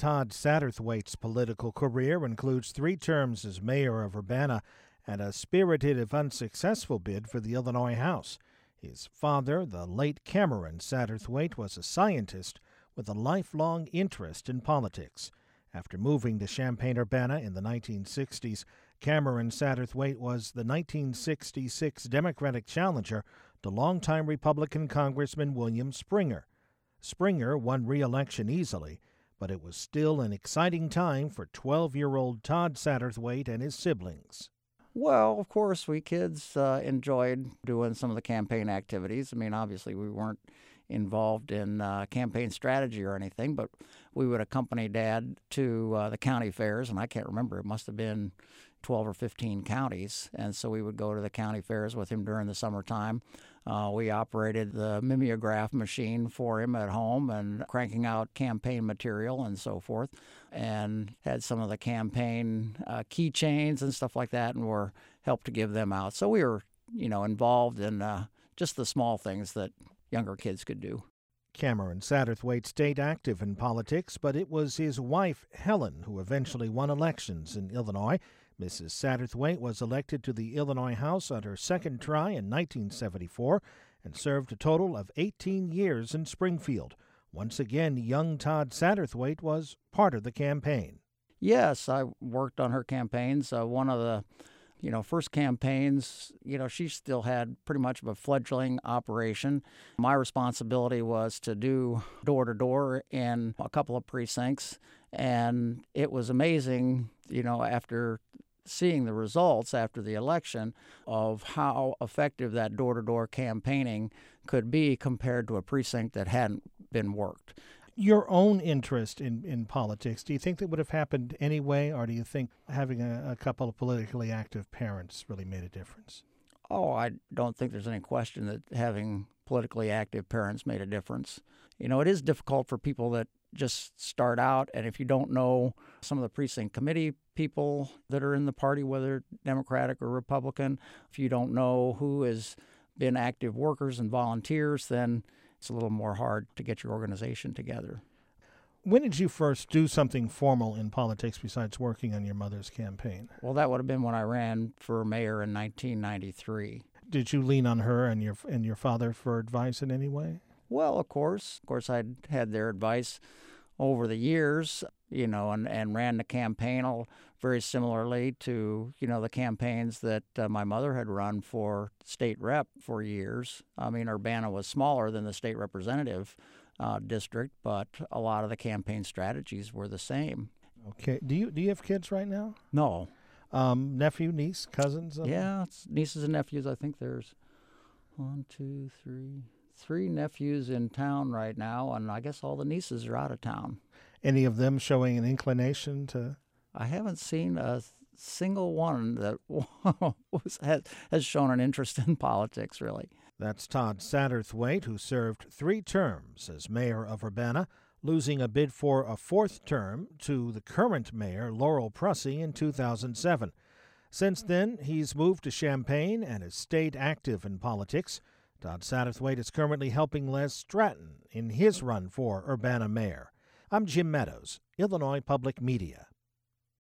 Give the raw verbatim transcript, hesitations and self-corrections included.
Todd Satterthwaite's political career includes three terms as mayor of Urbana and a spirited if unsuccessful bid for the Illinois House. His father, the late Cameron Satterthwaite, was a scientist with a lifelong interest in politics. After moving to Champaign-Urbana in the nineteen sixties, Cameron Satterthwaite was the nineteen sixty-six Democratic challenger to longtime Republican Congressman William Springer. Springer won re-election easily, but it was still an exciting time for twelve-year-old Todd Satterthwaite and his siblings. Well, of course, we kids uh, enjoyed doing some of the campaign activities. I mean, obviously, we weren't involved in uh, campaign strategy or anything, but we would accompany Dad to uh, the county fairs, and I can't remember, it must have been twelve or fifteen counties, and so we would go to the county fairs with him during the summertime. Uh, we operated the mimeograph machine for him at home and cranking out campaign material and so forth, and had some of the campaign uh, keychains and stuff like that, and were helped to give them out. So we were, you know, involved in uh, just the small things that younger kids could do. Cameron Satterthwaite stayed active in politics, but it was his wife, Helen, who eventually won elections in Illinois. Missus Satterthwaite was elected to the Illinois House on her second try in nineteen seventy-four and served a total of eighteen years in Springfield. Once again, young Todd Satterthwaite was part of the campaign. Yes, I worked on her campaigns. Uh, one of the You know, first campaigns, you know, she still had pretty much of a fledgling operation. My responsibility was to do door-to-door in a couple of precincts, and it was amazing, you know, after seeing the results after the election of how effective that door-to-door campaigning could be compared to a precinct that hadn't been worked. Your own interest in, in politics, do you think that would have happened anyway, or do you think having a, a couple of politically active parents really made a difference? Oh, I don't think there's any question that having politically active parents made a difference. You know, it is difficult for people that just start out, and if you don't know some of the precinct committee people that are in the party, whether Democratic or Republican, if you don't know who has been active workers and volunteers, then it's a little more hard to get your organization together. When did you first do something formal in politics besides working on your mother's campaign? Well, that would have been when I ran for mayor in nineteen ninety-three. Did you lean on her and your and your father for advice in any way? Well, of course. Of course, I'd had their advice over the years, you know, and, and ran the campaign very similarly to, you know, the campaigns that uh, my mother had run for state rep for years. I mean, Urbana was smaller than the state representative uh, district, but a lot of the campaign strategies were the same. Okay. Do you do you have kids right now? No. Um, nephew, niece, cousins? Yeah, it's nieces and nephews. I think there's one, two, three, three nephews in town right now, and I guess all the nieces are out of town. Any of them showing an inclination to? I haven't seen a single one that was, has, has shown an interest in politics, really. That's Todd Satterthwaite, who served three terms as mayor of Urbana, losing a bid for a fourth term to the current mayor, Laurel Prussey, in two thousand seven. Since then, he's moved to Champaign and has stayed active in politics. Todd Satterthwaite is currently helping Les Stratton in his run for Urbana mayor. I'm Jim Meadows, Illinois Public Media.